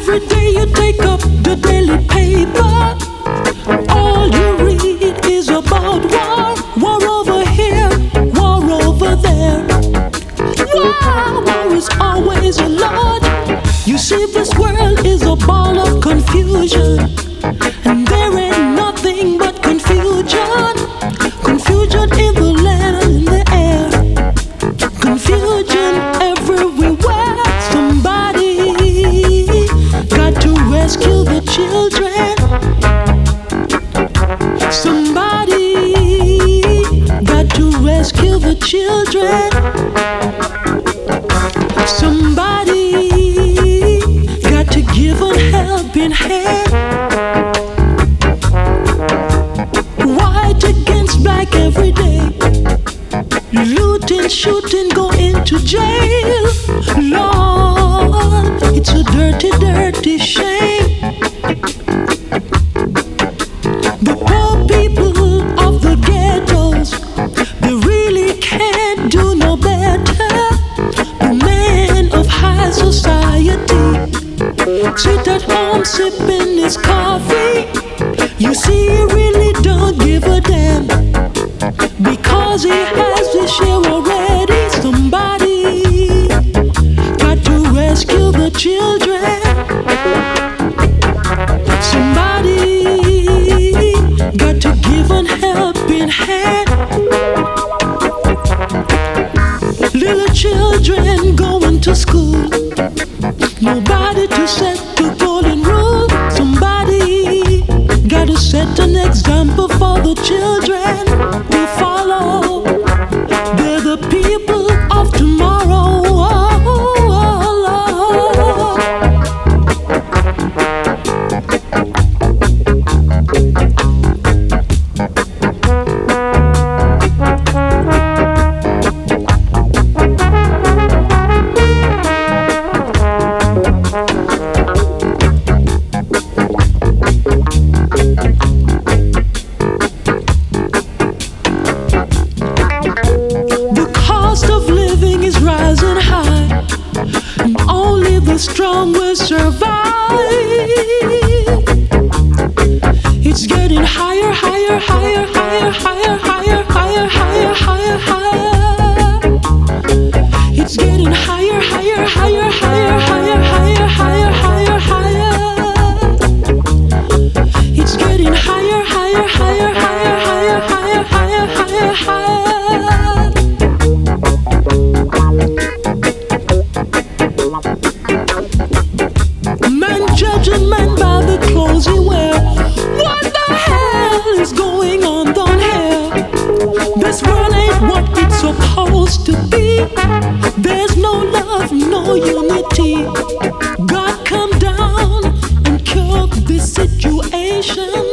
Every day you take up the daily paper, all you read is about war. War over here, war over there. War is always a lot. You see, this world is a ball of confusion, and there ain't nothing but confusion. Confusion in the land and in the air. Confusion everywhere. Somebody got to rescue the children. Somebody got to rescue the children. Somebody got to give a helping hand. White against black every day. Looting, shooting, go into jail. Lord, it's a dirty, dirty shame. The poor people of the ghettos, they really can't do no better. The man of high society sit at home sipping his coffee. You see, he really don't give a damn, because he has his share already. Somebody got to rescue the children. Somebody got to give a helping hand. Little children going to school, nobody to set the golden rule. Somebody got to set an example for the children to follow. They're the people of tomorrow. Strong will survive. It's getting higher, higher, higher, higher, higher, higher, higher, higher, higher, higher. It's getting higher, higher, higher, higher, higher, higher, higher, higher, higher. It's getting higher, higher, higher, higher, higher, higher, higher, higher, higher. Judging man by the clothes he wear. What the hell is going on down here? This world ain't what it's supposed to be. There's no love, no unity. God come down and cure this situation.